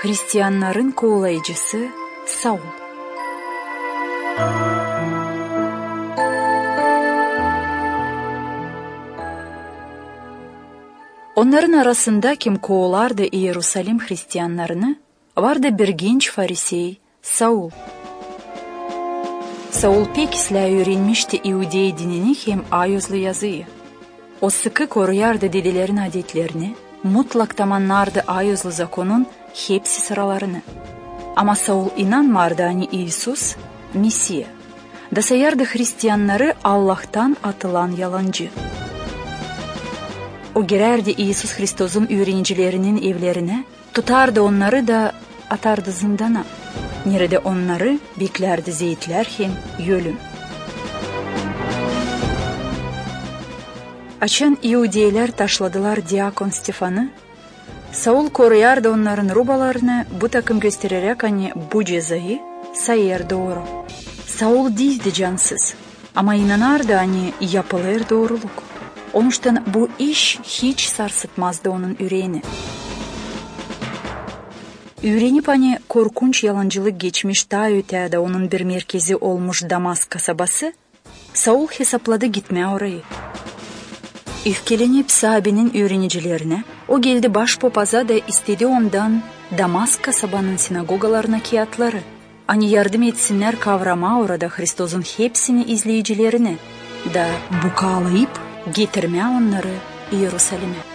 Hristiyanların kovalayıcısı Saul. Onların arasında kim kovalardı Yerusalim Hristiyanlarını vardı bir genç Farisey Saul. Saul pek ıslah öğrenmişti İudey dinini hem ayozlu yazıyı. O sıkı koruyardı dedelerin adetlerini, mutlak tamanlardı ayozlu zakonun hepsi sıralarını. Ama Saul inanmardı hani İsus, Mesih. Da sayardı Hristiyanları Allah'tan atılan yalancı. O girerdi İsus Hristos'un öğrencilerinin evlerine, tutardı onları da atardı zindana. Nerede onları beklerdi zeytler hem ölüm. Açan İudeyler taşladılar Diyakon Stefan'ı. Saul koruyardı onların rubalarını, bu takım göstererek hani bu cezayı sayar doğru. Saul değildi cansız ama inanardı hani yapılır doğruluk. Onuştan bu iş hiç sarsıtmazdı onun yüreğini. Öğrenip hani korkunç yalancılık geçmiş daha ötede onun bir merkezi olmuş Damask kasabası, Saul hesapladı gitmeye orayı. Öfkelenip sahabenin öğrenicilerine, o geldi başpapaza da istedi ondan Damask kasabanın sinagogalarına kağıtları. Hani yardım etsinler kavrama orada Hristos'un hepsini izleyicilerine da bukalayıp getirmeye onları Yerusalim'e.